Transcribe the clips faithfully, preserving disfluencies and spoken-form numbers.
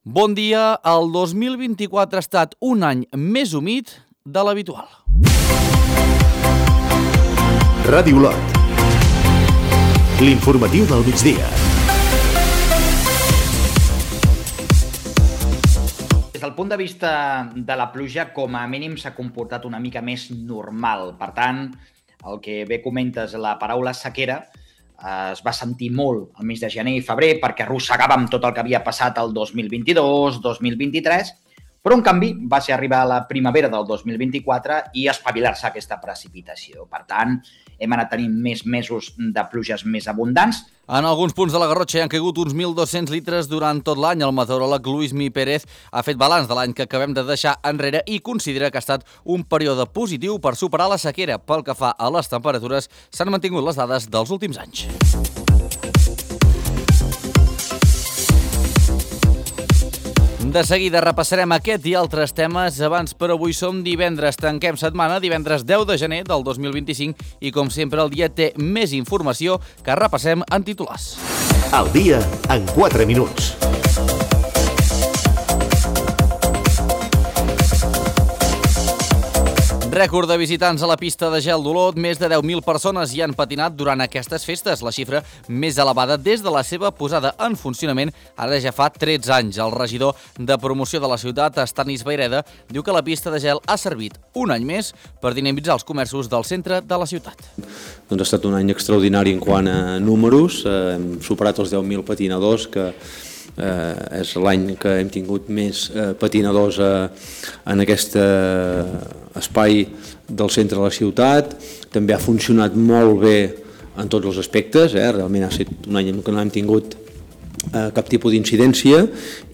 Bon dia, el dos mil vint-i-quatre ha estat un any més humit de l'habitual. Ràdio Olot, l'informatiu del migdia. Des del punt de vista de la pluja, com a mínim s'ha comportat una mica més normal. Per tant, el que bé comentes, la paraula sequera, es va sentir molt al mes de gener i febrer perquè arrossegàvem tot el que havia passat el dos mil vint-i-dos, dos mil vint-i-tres, però en canvi va ser arribar a la primavera del dos mil vint-i-quatre i espavilar-se aquesta precipitació. Per tant, hem anat tenint més mesos de pluges més abundants. En alguns punts de la Garrotxa hi han caigut uns mil dos-cents litres durant tot l'any. El meteoròleg Luismi Pérez ha fet balanç de l'any que acabem de deixar enrere i considera que ha estat un període positiu per superar la sequera. Pel que fa a les temperatures, s'han mantingut les dades dels últims anys. De seguida repassarem aquest i altres temes. Abans, per avui som divendres, tanquem setmana, divendres deu de gener del dos mil vint-i-cinc, i com sempre el dia té més informació que repassem en titulars. El dia en quatre minuts. Rècord de visitants a la pista de gel d'Olot. Més de deu mil persones hi han patinat durant aquestes festes, la xifra més elevada des de la seva posada en funcionament ara ja fa tretze anys. El regidor de promoció de la ciutat, Estanis Vayreda, diu que la pista de gel ha servit un any més per dinamitzar els comerços del centre de la ciutat. Doncs ha estat un any extraordinari en quant a números. Hem superat els deu mil patinadors, que Eh, és l'any que hem tingut més eh, patinadors eh, en aquest eh, espai del centre de la ciutat. També ha funcionat molt bé en tots els aspectes, eh? Realment ha estat un any en què no hem tingut eh, cap tipus d'incidència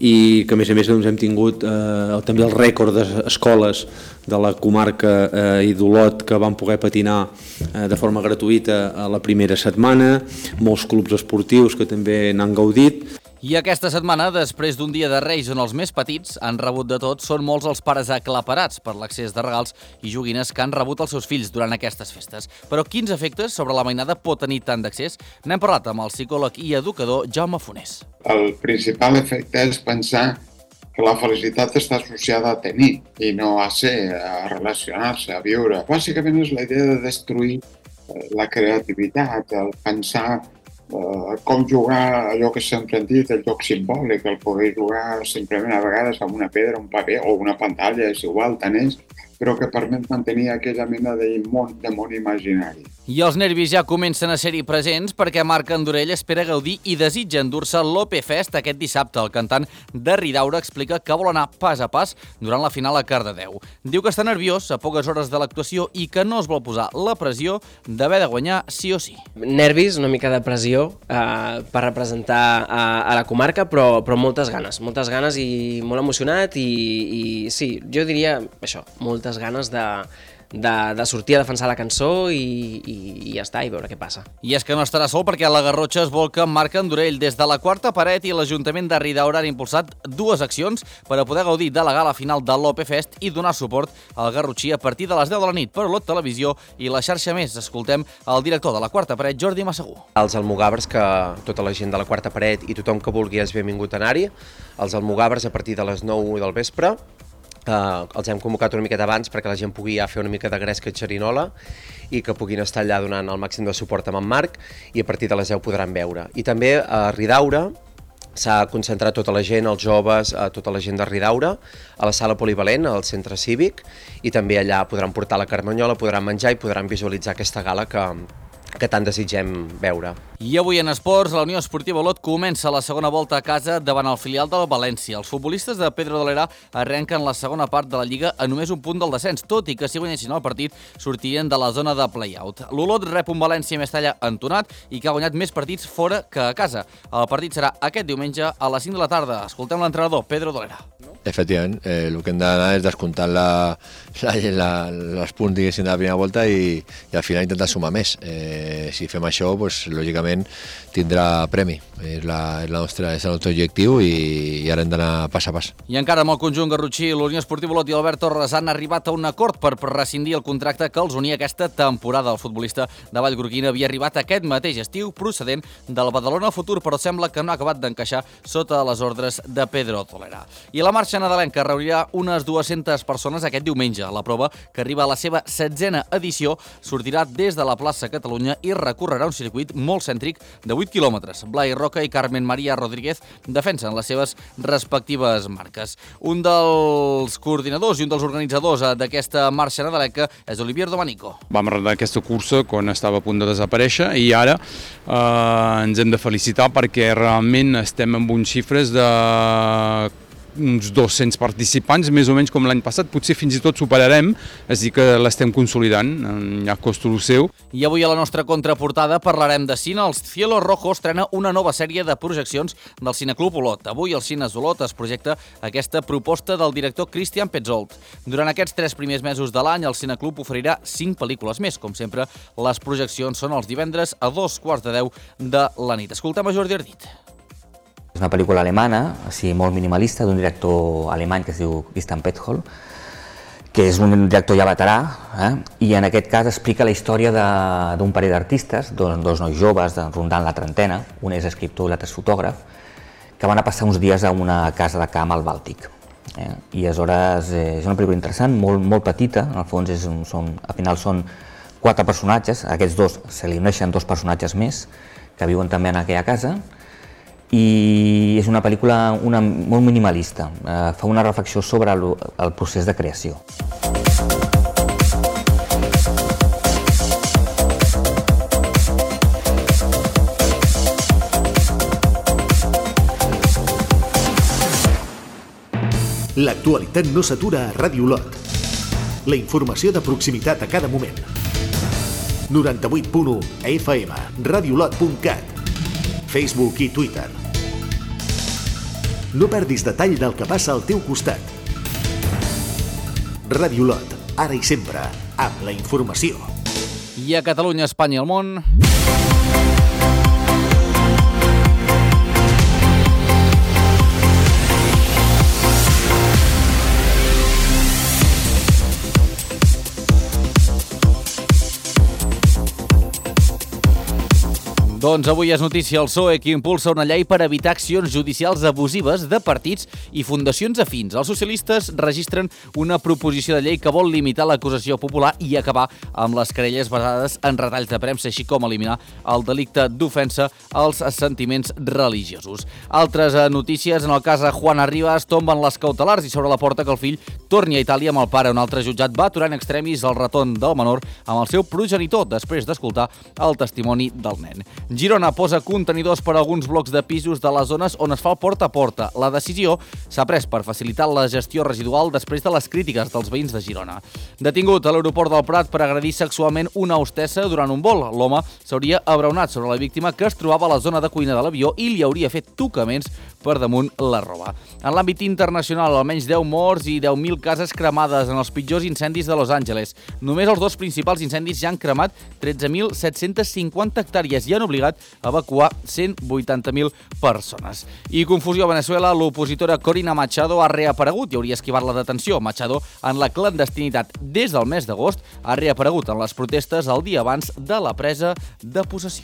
i que a més a més doncs, hem tingut eh, també el rècord d'escoles de la comarca eh, i d'Olot que van poder patinar eh, de forma gratuïta a la primera setmana, molts clubs esportius que també n'han gaudit. I aquesta setmana, després d'un dia de Reis on els més petits han rebut de tot, són molts els pares aclaparats per l'accés de regals i joguines que han rebut els seus fills durant aquestes festes. Però quins efectes sobre la mainada pot tenir tant d'accés? N'hem parlat amb el psicòleg i educador Jaume Fonés. El principal efecte és pensar que la felicitat està associada a tenir i no a ser, a relacionar-se, a viure. Bàsicament és la idea de destruir la creativitat, el pensar Uh, com jugar allò que sempre hem dit, el joc simbòlic, el poder jugar simplement a vegades amb una pedra, un paper o una pantalla, és igual, tant és, però que permet mantenir aquella mena de món, de món imaginari. I els nervis ja comencen a ser-hi presents perquè Marc Andorell espera gaudir i desitja endur-se l'Opefest aquest dissabte. El cantant de Ridaura explica que vol anar pas a pas durant la final a Cardedeu. Diu que està nerviós a poques hores de l'actuació i que no es vol posar la pressió d'haver de guanyar sí o sí. Nervis, una mica de pressió eh, per representar a, a la comarca, però, però moltes ganes, moltes ganes i molt emocionat i, i sí, jo diria això, moltes ganes de, de, de sortir a defensar la cançó i, i, i ja està, i veure què passa. I és que no estarà sol perquè a la Garrotxa es volca Marc Andorell. Des de la Quarta Paret i l'Ajuntament de Ridaura han impulsat dues accions per a poder gaudir de la gala final de l'Opefest i donar suport al garrotxí a partir de les deu de la nit per Olot Televisió i la xarxa Més. Escoltem el director de la Quarta Paret, Jordi Massaguer. Els almogàvers, que tota la gent de la Quarta Paret i tothom que vulgui és benvingut a anar-hi. Els almogàvers a partir de les nou del vespre. Uh, els hem convocat una miqueta abans perquè la gent pugui ja fer una mica de gresca i xerinola i que puguin estar allà donant el màxim de suport amb en Marc i a partir de les deu podran veure. I també a Ridaura s'ha concentrat tota la gent, els joves, tota la gent de Ridaura, a la sala polivalent, al centre cívic, i també allà podran portar la carmanyola, podran menjar i podran visualitzar aquesta gala que, que tant desitgem veure. I avui en esports, la Unió Esportiva Olot comença la segona volta a casa davant el filial del València. Els futbolistes de Pedro de l'Era arrenquen la segona part de la Lliga a només un punt del descens, tot i que si guanyessin el partit sortirien de la zona de play-out. L'Olot rep un València Mestalla entonat i que ha guanyat més partits fora que a casa. El partit serà aquest diumenge a les cinc de la tarda. Escoltem l'entrenador, Pedro de l'Era. Efectivament, eh, el que hem d'anar és descomptar la, la, la, els punts diguéssim de la primera volta i, i al final intentar sumar més. Eh, Eh, si fem això, pues, lògicament tindrà premi. És, la, és, la nostra, és el nostre objectiu i, i ara hem d'anar pas a pas. I encara amb el conjunt garrotxí, l'Unió Esportiva Olot i Albert Torres han arribat a un acord per rescindir el contracte que els unia aquesta temporada. El futbolista de Vallgorguina havia arribat aquest mateix estiu procedent del Badalona Futur, però sembla que no ha acabat d'encaixar sota les ordres de Pedro Tolera. I la marxa nadalenca reunirà unes dues-centes persones aquest diumenge. La prova, que arriba a la seva setzena edició, sortirà des de la plaça Catalunya i recorrerà un circuit molt cèntric de vuit quilòmetres. Blai Roca i Carmen María Rodríguez defensen les seves respectives marques. Un dels coordinadors i un dels organitzadors d'aquesta marxa nadalenca és Olivier Domanico. Vam arrencar aquesta cursa quan estava a punt de desaparèixer i ara eh, ens hem de felicitar perquè realment estem amb uns xifres de uns dos-cents participants, més o menys com l'any passat, potser fins i tot superarem, és a dir que l'estem consolidant, ja costo el seu. I avui a la nostra contraportada parlarem de cine. El Cielo Rojo estrena una nova sèrie de projeccions del Cineclub Olot. Avui al Cines Olot es projecta aquesta proposta del director Christian Petzold. Durant aquests tres primers mesos de l'any, el Cineclub oferirà cinc pel·lícules més. Com sempre, les projeccions són els divendres a dos quarts de deu de la nit. Escoltem a Jordi Ardit. És una pel·lícula alemana, així molt minimalista, d'un director alemany que es diu Christian Petzold, que és un director ja veterà, eh? I en aquest cas explica la història d'un parell d'artistes, dos, dos nois joves rondant la trentena, un és escriptor i l'altre és fotògraf, que van a passar uns dies a una casa de camp al Bàltic. Eh? I aleshores eh, és una pel·lícula interessant, molt, molt petita, en el fons és un, són, al final són quatre personatges, a aquests dos se li uneixen dos personatges més que viuen també en aquella casa, i és una pel·lícula una, molt minimalista, eh, fa una reflexió sobre el, el procés de creació. L'actualitat no s'atura a Ràdio Olot. La informació de proximitat a cada moment. noranta-vuit punt u F M, radiolot punt cat, Facebook i Twitter. No perdis detall del que passa al teu costat. Ràdio Olot, ara i sempre, amb la informació. I a Catalunya, Espanya i el món... Doncs avui és notícia el P S O E que impulsa una llei per evitar accions judicials abusives de partits i fundacions afins. Els socialistes registren una proposició de llei que vol limitar l'acusació popular i acabar amb les querelles basades en retalls de premsa, així com eliminar el delicte d'ofensa als sentiments religiosos. Altres notícies, en el cas de Juana Rivas, tomben les cautelars i s'obre la porta que el fill torni a Itàlia amb el pare. Un altre jutjat va aturar en extremis el retorn del menor amb el seu progenitor després d'escoltar el testimoni del nen. Girona posa contenidors per a alguns blocs de pisos de les zones on es fa el porta a porta. La decisió s'ha pres per facilitar la gestió residual després de les crítiques dels veïns de Girona. Detingut a l'aeroport del Prat per agredir sexualment una hostessa durant un vol. L'home s'hauria abraonat sobre la víctima que es trobava a la zona de cuina de l'avió i li hauria fet tocaments per damunt la roba. En l'àmbit internacional, almenys deu morts i deu mil cases cremades en els pitjors incendis de Los Angeles. Només els dos principals incendis ja han cremat tretze mil set-cents cinquanta hectàrees i han obligat a evacuar cent vuitanta mil persones. I confusió a Venezuela, l'opositora Corina Machado ha reaparegut i hauria esquivat la detenció. Machado, en la clandestinitat des del mes d'agost, ha reaparegut en les protestes el dia abans de la presa de possessió.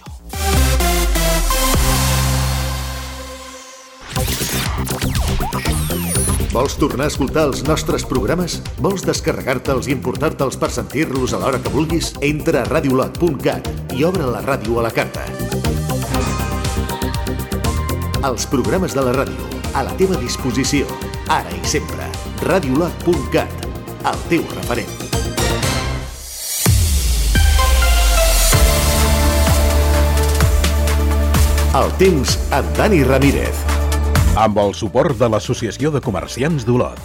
Vols tornar a escoltar els nostres programes? Vols descarregar-te'ls i importar-te'ls per sentir-los a l'hora que vulguis? Entra a radiolot punt cat i obre la ràdio a la carta. Els programes de la ràdio, a la teva disposició, ara i sempre. radiolot punt cat, el teu referent. El temps amb Dani Ramírez. Amb el suport de l'Associació de Comerciants d'Olot.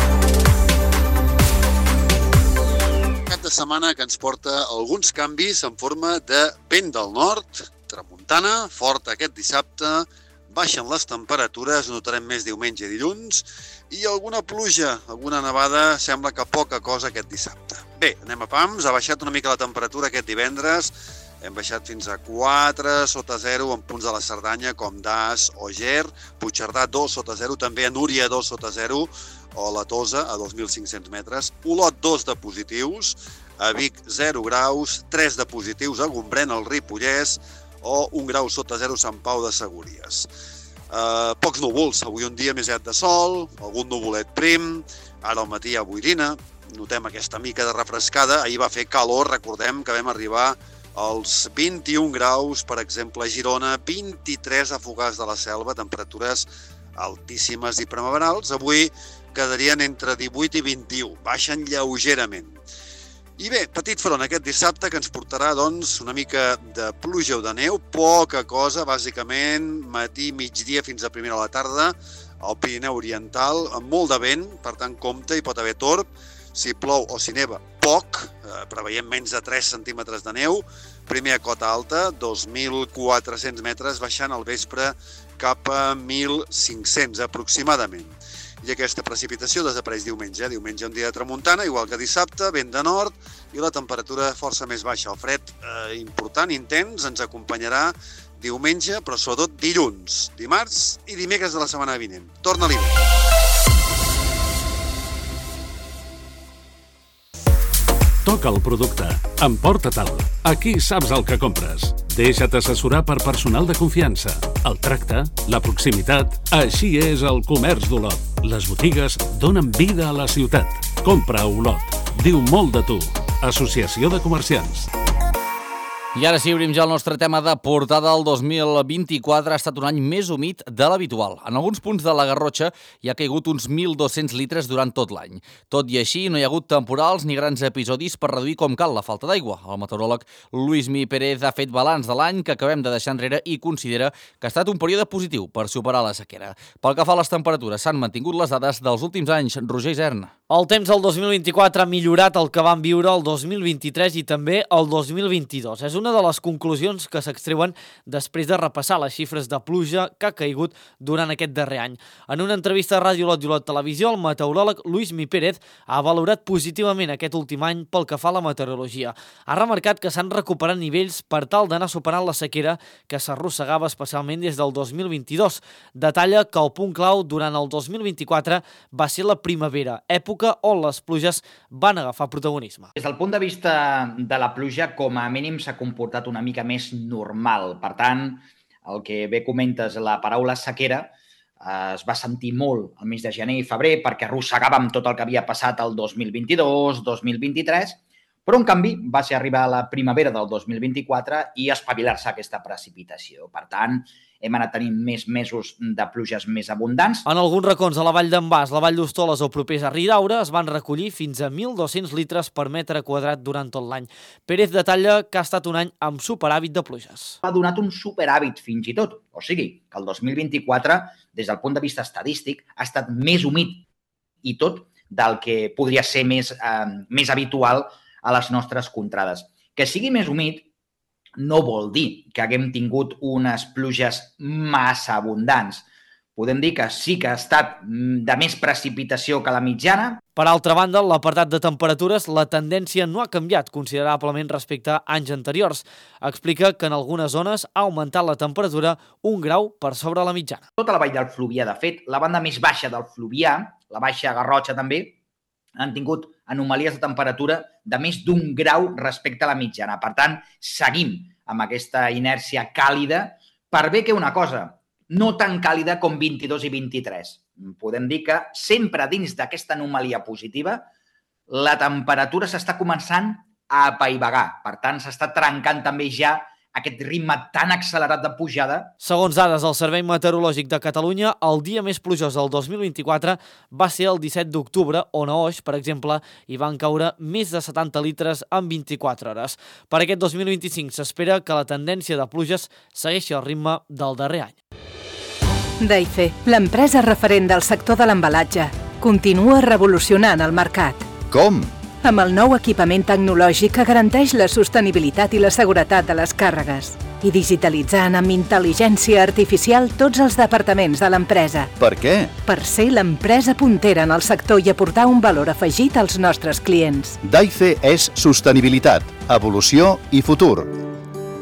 Cap de setmana que ens porta alguns canvis en forma de vent del nord, tramuntana, fort aquest dissabte, baixen les temperatures, notarem més diumenge i dilluns, i alguna pluja, alguna nevada, sembla que poca cosa aquest dissabte. Bé, anem a pams, ha baixat una mica la temperatura aquest divendres, hem baixat fins a quatre sota zero en punts de la Cerdanya com Das o Ger, Puigcerdà dos sota zero, també a Núria dos sota zero o la Tosa a dos mil cinc-cents metres, Olot dos de positius, a Vic zero graus, tres de positius a Gombrèn, al Ripollès, o un grau sota zero Sant Pau de Segúries. Uh, pocs núvols, avui un dia més net de sol, algun nuvolet prim, ara al matí hi ha boirina, notem aquesta mica de refrescada, ahir va fer calor, recordem que vam arribar als vint-i-un graus, per exemple, a Girona, vint-i-tres a Fogars de la Selva, temperatures altíssimes i primaverals, avui quedarien entre divuit i vint-i-u, baixen lleugerament. I bé, petit front aquest dissabte que ens portarà doncs, una mica de pluja o de neu, poca cosa, bàsicament, matí, migdia fins a primera de la tarda, al Pirineu Oriental, amb molt de vent, per tant compte, hi pot haver torb, si plou o si neva, poc, eh, preveiem menys de tres centímetres de neu, primer a cota alta, dos mil quatre-cents metres, baixant al vespre cap a mil cinc-cents aproximadament. I aquesta precipitació desapareix diumenge. Eh? Diumenge un dia de tramuntana, igual que dissabte, vent de nord i la temperatura força més baixa. El fred eh, important, intens, ens acompanyarà diumenge, però sobretot dilluns, dimarts i dimecres de la setmana vinent. Torna l'hivern. Toca el producte. Emporta-te'l. Aquí saps el que compres. Deixa't assessorar per personal de confiança. El tracte, la proximitat... Així és el comerç d'Olot. Les botigues donen vida a la ciutat. Compra a Olot. Diu molt de tu. Associació de Comerciants. I ara sí, obrim ja el nostre tema de portada. El dos mil vint-i-quatre ha estat un any més humit de l'habitual. En alguns punts de la Garrotxa hi ha caigut uns mil dos-cents litres durant tot l'any. Tot i així, no hi ha hagut temporals ni grans episodis per reduir com cal la falta d'aigua. El meteoròleg Luismi Pérez ha fet balanç de l'any que acabem de deixar enrere i considera que ha estat un període positiu per superar la sequera. Pel que fa a les temperatures, s'han mantingut les dades dels últims anys. Roger Isern. El temps del dos mil vint-i-quatre ha millorat el que vam viure el dos mil vint-i-tres i també el dos mil vint-i-dos. És una de les conclusions que s'extreuen després de repassar les xifres de pluja que ha caigut durant aquest darrer any. En una entrevista a Ràdio Olot i Olot Televisió, el meteoròleg Luismi Pérez ha valorat positivament aquest últim any pel que fa a la meteorologia. Ha remarcat que s'han recuperat nivells per tal d'anar superant la sequera que s'arrossegava especialment des del dos mil vint-i-dos. Detalla que el punt clau durant el dos mil vint-i-quatre va ser la primavera, època on les pluges van agafar protagonisme. Des del punt de vista de la pluja, com a mínim s'ha comportat una mica més normal. Per tant, el que bé comentes, la paraula sequera, eh, es va sentir molt al mes de gener i febrer perquè arrossegàvem tot el que havia passat el dos mil vint-i-dos, dos mil vint-i-tres, però en canvi va ser arribar a la primavera del dos mil vint-i-quatre i espavilar-se aquesta precipitació. Per tant, hem anat tenint més mesos de pluges més abundants. En alguns racons de la Vall d'en Bas, la Vall d'Hostoles o propers a Ridaura es van recollir fins a mil dos-cents litres per metre quadrat durant tot l'any. Pérez detalla que ha estat un any amb superàvit de pluges. Ha donat un superàvit fins i tot, o sigui, que el dos mil vint-i-quatre, des del punt de vista estadístic, ha estat més humit i tot del que podria ser més, eh, més habitual a les nostres contrades. Que sigui més humit no vol dir que haguem tingut unes pluges massa abundants. Podem dir que sí que ha estat de més precipitació que la mitjana. Per altra banda, en l'apartat de temperatures, la tendència no ha canviat considerablement respecte a anys anteriors. Explica que en algunes zones ha augmentat la temperatura un grau per sobre la mitjana. Tota la vall del Fluvià, de fet, la banda més baixa del Fluvià, la Baixa Garrotxa també, han tingut anomalies de temperatura de més d'un grau respecte a la mitjana. Per tant, seguim amb aquesta inèrcia càlida per bé que una cosa, no tan càlida com vint-i-dos i vint-i-tres. Podem dir que sempre dins d'aquesta anomalia positiva la temperatura s'està començant a apaivagar. Per tant, s'està trencant també ja aquest ritme tan accelerat de pujada. Segons dades del Servei Meteorològic de Catalunya, el dia més plujós del dos mil vint-i-quatre va ser el disset d'octubre, on a Oix, per exemple, hi van caure més de setanta litres en vint-i-quatre hores. Per aquest dos mil vint-i-cinc s'espera que la tendència de pluges segueixi el ritme del darrer any. Daife, l'empresa referent del sector de l'embalatge, continua revolucionant el mercat. Com? Amb el nou equipament tecnològic que garanteix la sostenibilitat i la seguretat de les càrregues i digitalitzant amb intel·ligència artificial tots els departaments de l'empresa. Per què? Per ser l'empresa puntera en el sector i aportar un valor afegit als nostres clients. Daife és sostenibilitat, evolució i futur.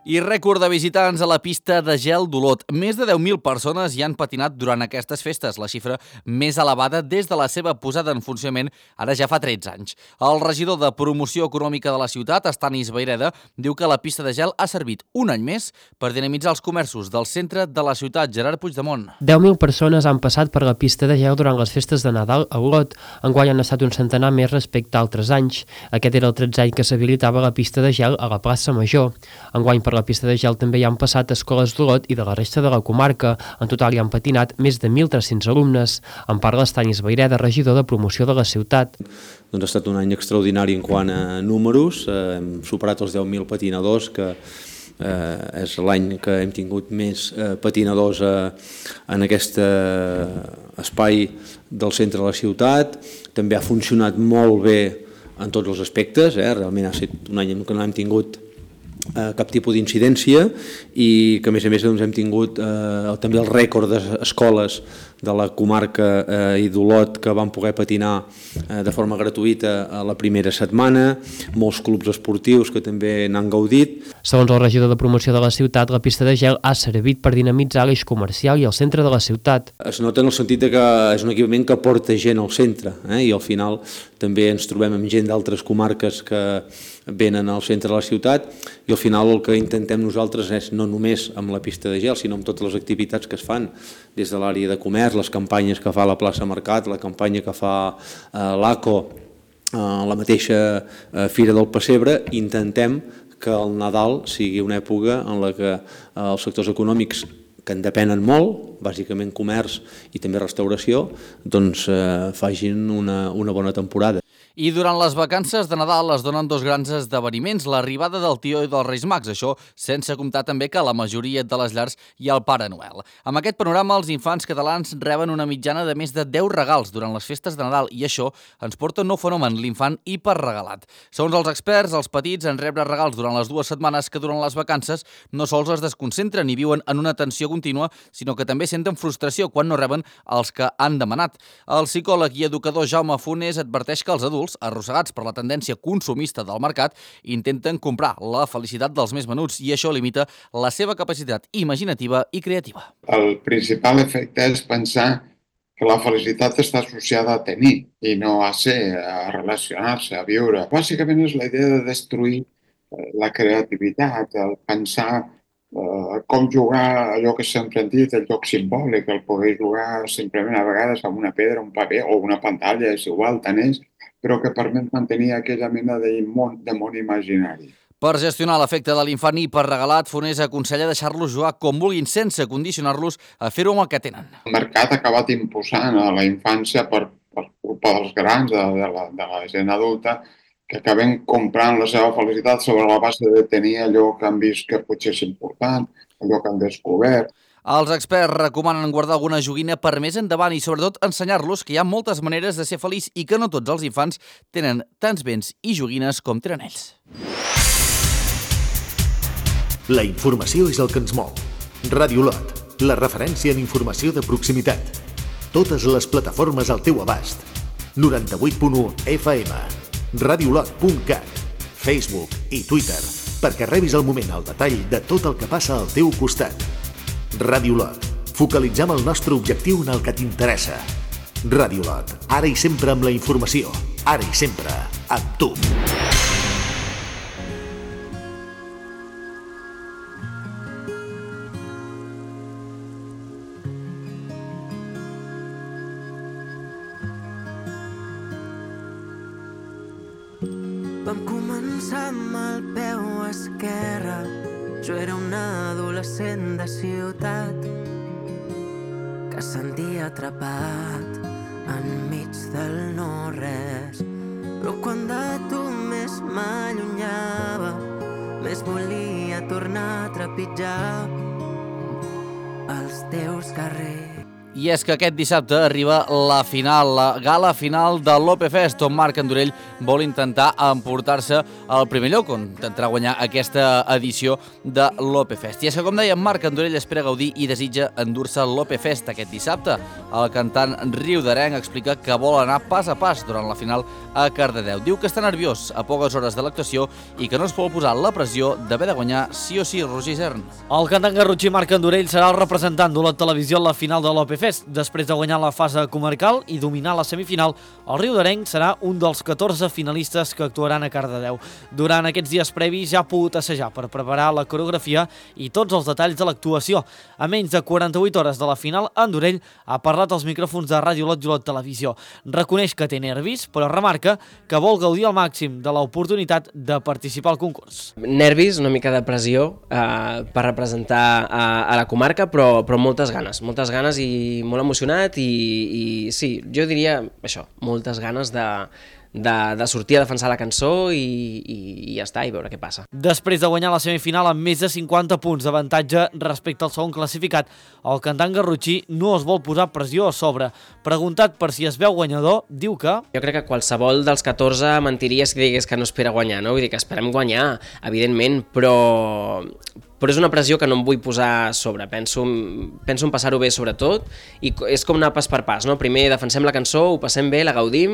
I rècord de visitants a la pista de gel d'Olot. Més de deu mil persones hi han patinat durant aquestes festes, la xifra més elevada des de la seva posada en funcionament ara ja fa tretze anys. El regidor de Promoció Econòmica de la ciutat, Estanis Vayreda, diu que la pista de gel ha servit un any més per dinamitzar els comerços del centre de la ciutat. Gerard Puigdemont. deu mil persones han passat per la pista de gel durant les festes de Nadal a Olot. Enguany han estat un centenar més respecte a altres anys. Aquest era el tretzè any que s'habilitava la pista de gel a la plaça Major. Enguany per la pista de gel també hi han passat escoles d'Olot i de la resta de la comarca. En total hi han patinat més de mil tres-cents alumnes. En parla Estanis Vayreda, regidor de promoció de la ciutat. Doncs ha estat un any extraordinari en quant a números. Eh, hem superat els deu mil patinadors, que eh, és l'any que hem tingut més eh, patinadors eh, en aquest eh, espai del centre de la ciutat. També ha funcionat molt bé en tots els aspectes, eh? Realment ha estat un any en què no hem tingut Eh, cap tipus d'incidència i que a més a més doncs, hem tingut eh, també el rècord d'escoles de la comarca eh, i d'Olot que van poder patinar eh, de forma gratuïta a la primera setmana, molts clubs esportius que també n'han gaudit. Segons el regidor de promoció de la ciutat, la pista de gel ha servit per dinamitzar l'eix comercial i el centre de la ciutat. Es nota en el sentit que és un equipament que porta gent al centre eh, i al final també ens trobem amb gent d'altres comarques que venen al centre de la ciutat i al final el que intentem nosaltres és no només amb la pista de gel, sinó amb totes les activitats que es fan des de l'àrea de comerç, les campanyes que fa la plaça Mercat, la campanya que fa eh, l'ACO, eh, la mateixa eh, Fira del Pessebre, intentem que el Nadal sigui una època en la que eh, els sectors econòmics que en depenen molt, bàsicament comerç i també restauració, doncs eh, facin una, una bona temporada. I durant les vacances de Nadal es donen dos grans esdeveniments, l'arribada del Tió i dels Reis Mags, això sense comptar també que a la majoria de les llars hi ha el Pare Noel. Amb aquest panorama, els infants catalans reben una mitjana de més de deu regals durant les festes de Nadal i això ens porta un nou fenomen, l'infant hiperregalat. Segons els experts, els petits en rebre regals durant les dues setmanes que duren les vacances no sols es desconcentren i viuen en una tensió contínua, sinó que també senten frustració quan no reben els que han demanat. El psicòleg i educador Jaume Funes adverteix que els adults, arrossegats per la tendència consumista del mercat, intenten comprar la felicitat dels més menuts i això limita la seva capacitat imaginativa i creativa. El principal efecte és pensar que la felicitat està associada a tenir i no a ser, a relacionar-se, a viure. Bàsicament és la idea de destruir la creativitat, el pensar eh, com jugar allò que sempre hem dit, el joc simbòlic, el poder jugar simplement a vegades amb una pedra, un paper o una pantalla, és igual, tant és, però que permet mantenir aquella mena de món, de món imaginari. Per gestionar l'efecte de l'infant hiperregalat, Funes aconsella deixar-los jugar com vulguin sense condicionar-los a fer-ho amb el que tenen. El mercat ha acabat imposant a la infància per, per culpa dels grans, de, de, la, de la gent adulta, que acaben comprant la seva felicitat sobre la base de tenir allò que han vist que potser és important, allò que han descobert. Els experts recomanen guardar alguna joguina per més endavant i sobretot ensenyar-los que hi ha moltes maneres de ser feliç i que no tots els infants tenen tants béns i joguines com tenen ells. La informació és el que ens mou. Ràdio Olot, la referència en informació de proximitat. Totes les plataformes al teu abast. noranta-vuit punt u F M, radiolot punt cat, Facebook i Twitter, perquè rebis al moment el detall de tot el que passa al teu costat. Ràdio Olot. Focalitzem el nostre objectiu en el que t'interessa. Ràdio Olot. Ara i sempre amb la informació. Ara i sempre amb tu. Vam començar amb el peu esquerre. Jo era un adolescent de ciutat que sentia atrapat enmig del no-res. Però quan de tu més m'allunyava, més volia tornar a trepitjar els teus carrers. I és que aquest dissabte arriba la final, la gala final de l'Opefest, on Marc Andorell vol intentar emportar-se al primer lloc, on intentarà guanyar aquesta edició de l'Opefest. I és que, com dèiem, Marc Andorell espera gaudir i desitja endur-se l'Opefest aquest dissabte. El cantant riudarenc explica que vol anar pas a pas durant la final a Cardedeu. Diu que està nerviós a poques hores de l'actuació i que no es vol posar la pressió d'haver de guanyar sí o sí Roger Isern. El cantant garrotxí Marc Andorell serà el representant d'Olot Televisió en la final de l'Opefest. Després de guanyar la fase comarcal i dominar la semifinal, el riudarenc serà un dels catorze finalistes que actuaran a Cardedeu. Durant aquests dies previs ja ha pogut assajar per preparar la coreografia i tots els detalls de l'actuació. A menys de quaranta-vuit hores de la final, Andorell ha parlat als micròfons de Ràdio Olot i Olot Televisió. Reconeix que té nervis, però remarca que vol gaudir al màxim de l'oportunitat de participar al concurs. Nervis, una mica de pressió eh, per representar a, a la comarca, però, però moltes ganes, moltes ganes i molt emocionat i, i sí, jo diria això, moltes ganes de, de, de sortir a defensar la cançó i, i, i ja està, i veure què passa. Després de guanyar la semifinal amb més de cinquanta punts d'avantatge respecte al segon classificat, el cantant garrotxí no es vol posar pressió a sobre. Preguntat per si es veu guanyador, diu que... Jo crec que qualsevol dels catorze mentiria si digués que no espera guanyar, no? Vull dir que esperem guanyar, evidentment, però... però és una pressió que no em vull posar a sobre. Penso, penso en passar-ho bé sobretot i és com anar pas per pas, no? Primer defensem la cançó, ho passem bé, la gaudim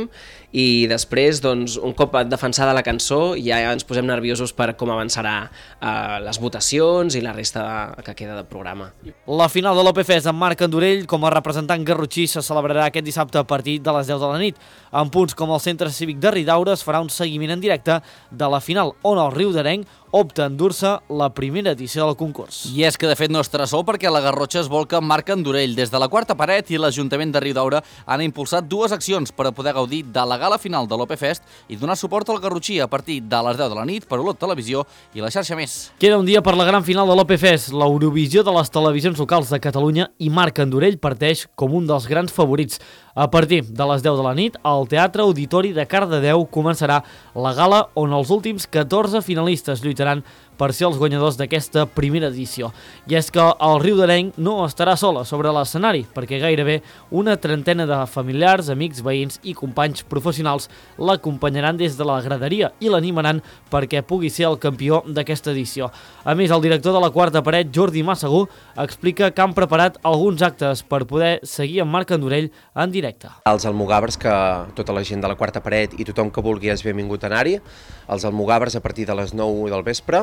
i després, doncs, un cop defensada la cançó ja ens posem nerviosos per com avançarà eh, les votacions i la resta de, que queda de programa. La final de l'Opefest amb Marc Andorell com a representant garrotxí se celebrarà aquest dissabte a partir de les deu de la nit. En punts com el Centre Cívic de Ridaura es farà un seguiment en directe de la final on el riudarenc opta a endur-se la primera edició del concurs. I és que, de fet, no estarà sol perquè la Garrotxa es volca amb Marc Andorell. Des de la Quarta Paret i l'Ajuntament de Riudaura han impulsat dues accions per a poder gaudir de la gala final de l'Opefest i donar suport al garrotxí a partir de les deu de la nit per Olot Televisió i la xarxa Més. Queda un dia per la gran final de l'Opefest, l'Eurovisió de les televisions locals de Catalunya, i Marc Andorell parteix com un dels grans favorits. A partir de les deu de la nit, al Teatre Auditori de Cardedeu començarà la gala on els últims catorze finalistes lluitaran per ser els guanyadors d'aquesta primera edició. I és que el riudarenc no estarà sola sobre l'escenari, perquè gairebé una trentena de familiars, amics, veïns i companys professionals l'acompanyaran des de la graderia i l'animaran perquè pugui ser el campió d'aquesta edició. A més, el director de la Quarta Paret, Jordi Massagú, explica que han preparat alguns actes per poder seguir amb Marc Andorell en directe. Els almogàvers, que tota la gent de la Quarta Paret i tothom que vulgui és benvingut a anar-hi, els almogàvers a partir de les nou del vespre.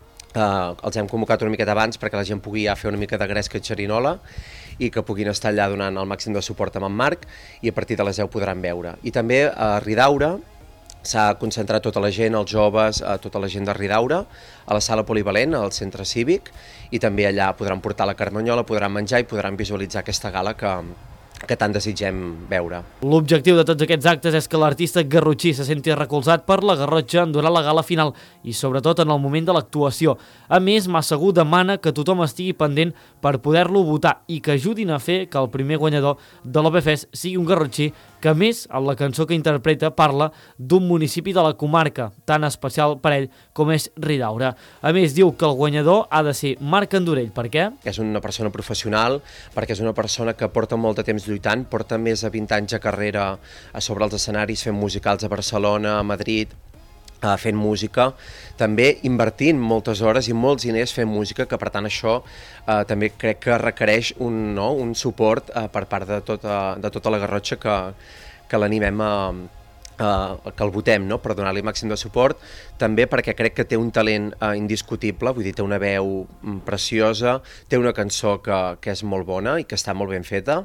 Uh, els hem convocat una miqueta abans perquè la gent pugui ja fer una mica de gresca i xerinola i que puguin estar allà donant el màxim de suport amb en Marc i a partir de les deu podran veure. I també a Ridaura s'ha concentrat tota la gent, els joves, a tota la gent de Ridaura, a la sala polivalent, al centre cívic, i també allà podran portar la carmanyola, podran menjar i podran visualitzar aquesta gala que, que tant desitgem veure. L'objectiu de tots aquests actes és que l'artista garrotxí se senti recolzat per la Garrotxa durant la gala final i sobretot en el moment de l'actuació. A més, Massagú demana que tothom estigui pendent per poder-lo votar i que ajudin a fer que el primer guanyador de l'Opefest sigui un garrotxí que, a més, en la cançó que interpreta parla d'un municipi de la comarca, tan especial per ell com és Ridaura. A més, diu que el guanyador ha de ser Marc Andorell. Per què? És una persona professional, perquè és una persona que porta molt de temps lluitant, porta més de vint anys de carrera a sobre els escenaris fent musicals a Barcelona, a Madrid, fent música, també invertint moltes hores i molts diners fent música, que per tant això eh, també crec que requereix un, no, un suport eh, per part de tota, de tota la Garrotxa que, que l'animem a, a, que el votem, no? Per donar-li màxim de suport, també perquè crec que té un talent eh, indiscutible, vull dir, té una veu preciosa, té una cançó que, que és molt bona i que està molt ben feta,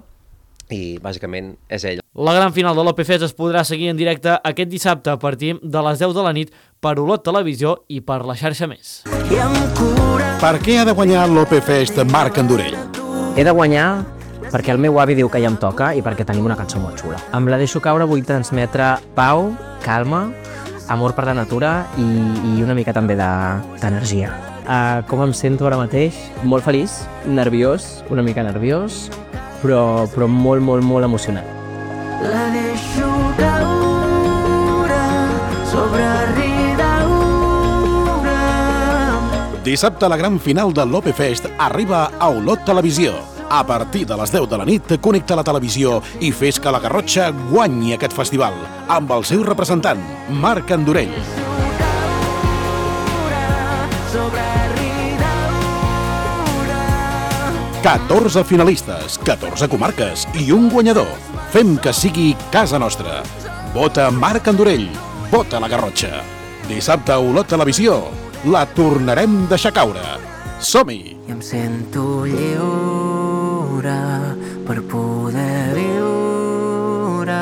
i bàsicament és ell. La gran final de l'Opefest es podrà seguir en directe aquest dissabte a partir de les deu de la nit per Olot Televisió i per la xarxa Més. Per què ha de guanyar l'Opefest Marc Andorell? He de guanyar perquè el meu avi diu que ja em toca i perquè tenim una cançó molt xula. Amb La deixo caure vull transmetre pau, calma, amor per la natura i, i una mica també d'energia. De, uh, com em sento ara mateix? Molt feliç, nerviós, una mica nerviós, però, però molt, molt, molt emocionat. La deixo caure sobre Ridaura. Dissabte la gran final de l'Opefest arriba a Olot Televisió. A partir de les deu de la nit, connecta la televisió i fes que la Garrotxa guanyi aquest festival amb el seu representant, Marc Andorell. catorze finalistes, catorze comarques i un guanyador. Fem que sigui casa nostra. Vota Marc Andorell. Vota la Garrotxa. Dissabte a Olot Televisió. La tornarem a deixar caure. Som-hi! I em sento lliure per poder viure.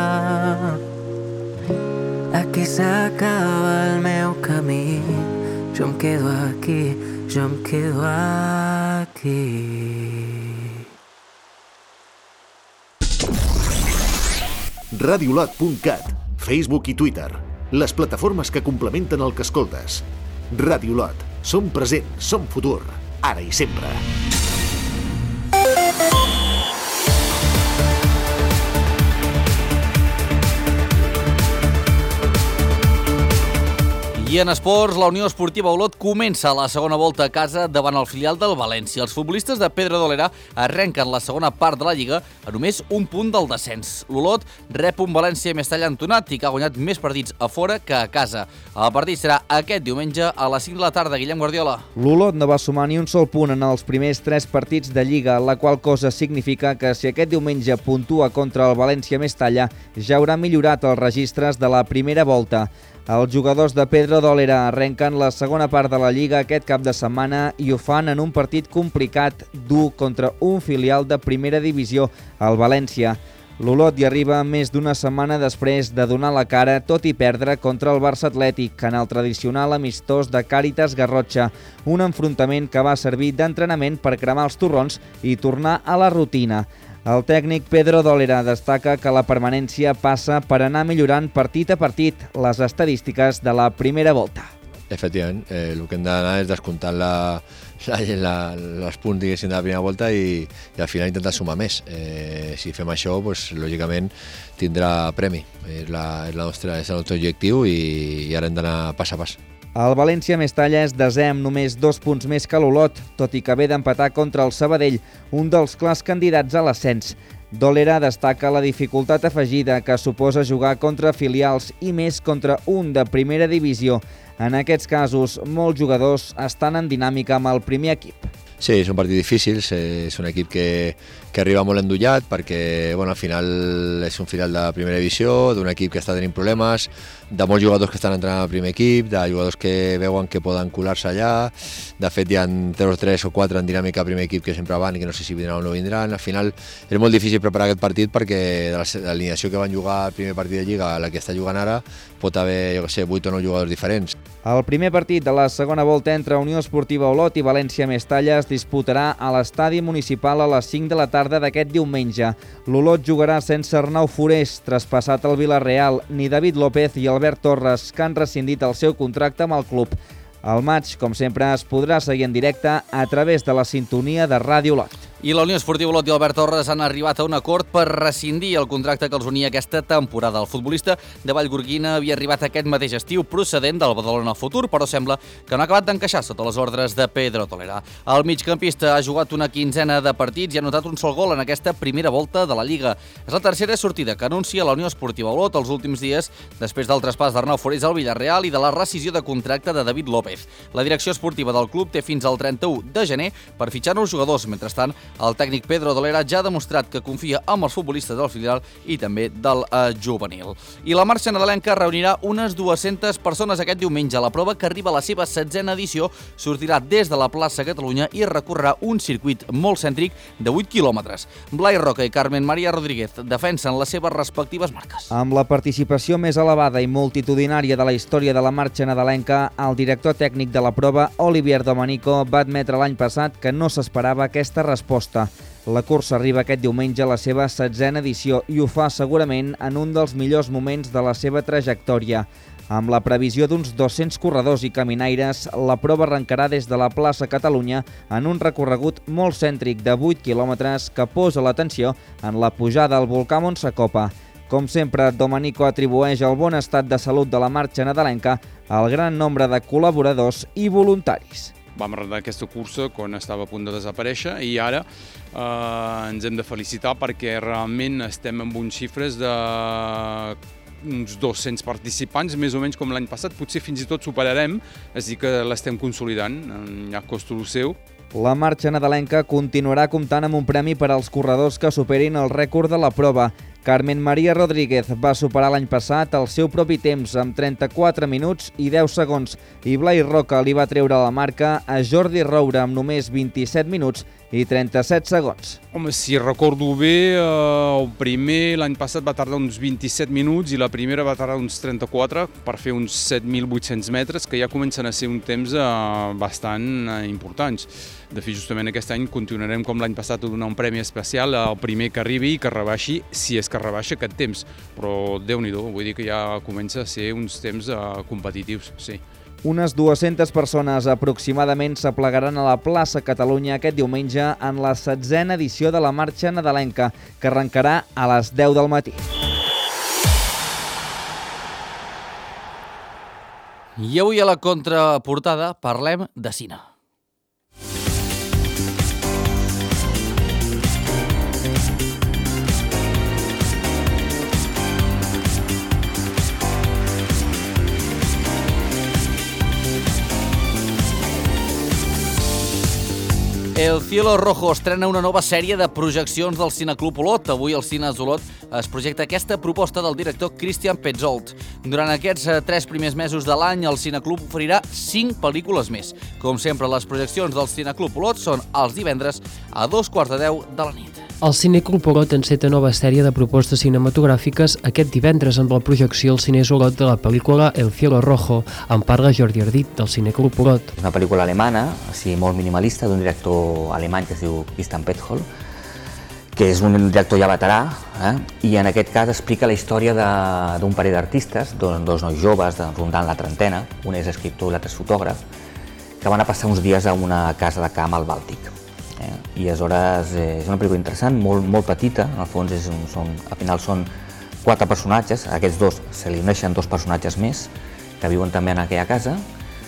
Aquí s'acaba el meu camí. Jo em quedo aquí, jo em quedo aquí. radiolot punt cat, Facebook i Twitter, les plataformes que complementen el que escoltes. Radiolot, som present, som futur, ara i sempre. I en esports, la Unió Esportiva Olot comença la segona volta a casa davant el filial del València. Els futbolistes de Pedro Dolera arrenquen la segona part de la Lliga a només un punt del descens. L'Olot rep un València Mestalla entonat i que ha guanyat més partits a fora que a casa. El partit serà aquest diumenge a les cinc de la tarda. Guillem Guardiola. L'Olot no va sumar ni un sol punt en els primers tres partits de Lliga, la qual cosa significa que si aquest diumenge puntua contra el València Mestalla, ja haurà millorat els registres de la primera volta. Els jugadors de Pedro Dolera arrenquen la segona part de la Lliga aquest cap de setmana i ho fan en un partit complicat, dur contra un filial de primera divisió, el València. L'Olot hi arriba més d'una setmana després de donar la cara, tot i perdre contra el Barça Atlètic en el tradicional amistós de Càritas Garrotxa, un enfrontament que va servir d'entrenament per cremar els torrons i tornar a la rutina. El tècnic Pedro Dolera destaca que la permanència passa per anar millorant partit a partit les estadístiques de la primera volta. Efectivament, eh, el que hem d'anar és descomptant la, la, la, els punts diguéssim, de la primera volta i, i al final intentar sumar més. Eh, si fem això, doncs, lògicament tindrà premi. És, la, és, la nostra, és el nostre objectiu i, i ara hem d'anar pas a pas. El València Mestalla és desè amb només dos punts més que l'Olot, tot i que ve d'empatar contra el Sabadell, un dels clars candidats a l'ascens. Dolera destaca la dificultat afegida que suposa jugar contra filials i més contra un de primera divisió. En aquests casos, molts jugadors estan en dinàmica amb el primer equip. Sí, és un partit difícil, és un equip que, que arriba molt endollat perquè bueno, al final és un filial de primera divisió, d'un equip que està tenint problemes, de molts jugadors que estan entrant al primer equip, de jugadors que veuen que poden colar-se allà. De fet, hi ha tres, tres o quatre en dinàmica al primer equip que sempre van i que no sé si vindran o no vindran. Al final és molt difícil preparar aquest partit perquè de l'alineació que van jugar al primer partit de Lliga a la que està jugant ara pot haver, jo què sé, vuit o nou jugadors diferents. El primer partit de la segona volta entre Unió Esportiva Olot i València Mestalla es disputarà a l'estadi municipal a les cinc de la tarda d'aquest diumenge. L'Olot jugarà sense Arnau Forés, traspassat al Vila-real, ni David López i Albert Torres, que han rescindit el seu contracte amb el club. El maig, com sempre, es podrà seguir en directe a través de la sintonia de Ràdio Olot. I la Unió Esportiva Olot i Albert Torres han arribat a un acord per rescindir el contracte que els unia aquesta temporada. El futbolista de Vallgorguina havia arribat aquest mateix estiu procedent del Badalona Futur, però sembla que no ha acabat d'encaixar sota les ordres de Pedro Dolera. El migcampista ha jugat una quinzena de partits i ha anotat un sol gol en aquesta primera volta de la Lliga. És la tercera sortida que anuncia la Unió Esportiva Olot els últims dies després del traspàs d'Arnau Forés al Villarreal i de la rescisió de contracte de David López. La direcció esportiva del club té fins al trenta-u de gener per fitxar nous jugadors. Mentrestant, el tècnic Pedro Dolera ja ha demostrat que confia en els futbolistes del filial i també del eh, juvenil. I la marxa nadalenca reunirà unes dues-centes persones aquest diumenge. La prova, que arriba a la seva setzena edició, sortirà des de la plaça Catalunya i recorrerà un circuit molt cèntric de vuit quilòmetres. Blai Roca i Carmen Maria Rodríguez defensen les seves respectives marques. Amb la participació més elevada i multitudinària de la història de la marxa nadalenca, el director tècnic de la prova, Olivier Domenico, va admetre l'any passat que no s'esperava aquesta resposta. La cursa arriba aquest diumenge a la seva setzena edició i ho fa segurament en un dels millors moments de la seva trajectòria. Amb la previsió d'uns dos-cents corredors i caminaires, la prova arrencarà des de la plaça Catalunya en un recorregut molt cèntric de vuit quilòmetres que posa l'atenció en la pujada al volcà Montsacopa. Com sempre, Domenico atribueix el bon estat de salut de la marxa nadalenca al gran nombre de col·laboradors i voluntaris. Vam arrencar aquesta cursa quan estava a punt de desaparèixer i ara eh, ens hem de felicitar perquè realment estem amb uns xifres de uns dos-cents participants, més o menys com l'any passat, potser fins i tot superarem, és a dir que l'estem consolidant, ja costo el seu. La marxa nadalenca continuarà comptant amb un premi per als corredors que superin el rècord de la prova. Carmen María Rodríguez va superar l'any passat el seu propi temps amb trenta-quatre minuts i deu segons i Blai Roca li va treure la marca a Jordi Roura amb només vint-i-set minuts i trenta-set segons. Home, si recordo bé, eh, el primer l'any passat va tardar uns vint-i-set minuts i la primera va tardar uns trenta-quatre per fer uns set mil vuit-cents metres, que ja comencen a ser un temps eh, bastant eh, importants. De fet, justament aquest any continuarem com l'any passat a donar un premi especial al primer que arribi i que rebaixi, si és que rebaixa aquest temps. Però Déu-n'hi-do, vull dir que ja comença a ser uns temps eh, competitius, sí. Unes dues-centes persones aproximadament s'aplegaran a la plaça Catalunya aquest diumenge en la setzena edició de la marxa nadalenca, que arrencarà a les deu del matí. I avui a la contraportada parlem de cine. El Cielo Rojo estrena una nova sèrie de projeccions del Cineclub Olot. Avui al Cine Olot es projecta aquesta proposta del director Christian Petzold. Durant aquests tres primers mesos de l'any, el Cineclub oferirà cinc pel·lícules més. Com sempre, les projeccions del Cineclub Olot són els divendres a dos quarts de deu de la nit. El Cineclub Olot enceta nova sèrie de propostes cinematogràfiques aquest divendres amb la projecció al Cines Olot de la pel·lícula El Cielo Rojo. En parla Jordi Ardit, del Cineclub Olot. És una pel·lícula alemana, així molt minimalista, d'un director alemany que es diu Christian Petzold, que és un director ja veterà, eh? I en aquest cas explica la història d'un parell d'artistes, dos, dos nois joves de, rondant la trentena, un és escriptor i l'altre és fotògraf, que van a passar uns dies a una casa de camp al Bàltic. Eh? I aleshores eh, és una pel·lícula interessant, molt, molt petita, en el fons és un, són, al final són quatre personatges, a aquests dos se li uneixen dos personatges més que viuen també en aquella casa,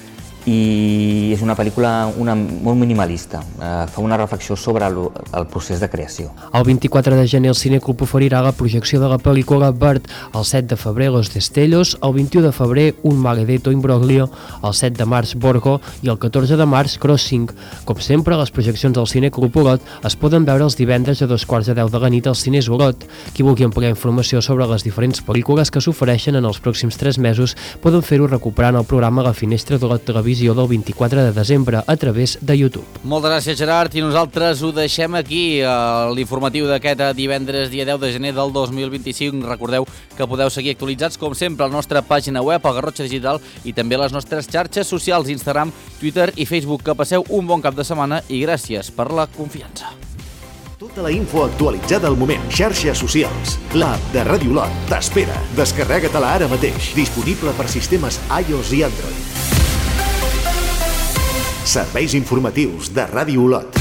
i és una pel·lícula una, molt minimalista, eh, fa una reflexió sobre el, el procés de creació. El vint-i-quatre de gener el Cineclub oferirà la projecció de la pel·lícula Bird, el set de febrer Los Destellos, el vint-i-u de febrer Un Maledetto Imbroglio, el set de març Borgo i el catorze de març Crossing. Com sempre, les projeccions del Cineclub Olot es poden veure els divendres a dos quarts de deu de la nit als Cines Olot. Qui vulgui ampliar informació sobre les diferents pel·lícules que s'ofereixen en els pròxims tres mesos poden fer-ho recuperant el programa La Finestra de la Televisió del vint-i-quatre de desembre a través de YouTube. Moltes gràcies, Gerard, i nosaltres ho deixem aquí, l'informatiu d'aquest divendres, dia deu de gener del dos mil vint-i-cinc. Recordeu que podeu seguir actualitzats, com sempre, a la nostra pàgina web, a Garrotxa Digital, i també a les nostres xarxes socials, Instagram, Twitter i Facebook. Que passeu un bon cap de setmana i gràcies per la confiança. Tota la info actualitzada al moment. Xarxes socials. L'app de Ràdio Olot t'espera. Descarrega-te-la ara mateix. Disponible per sistemes iOS i Android. Serveis informatius de Ràdio Olot.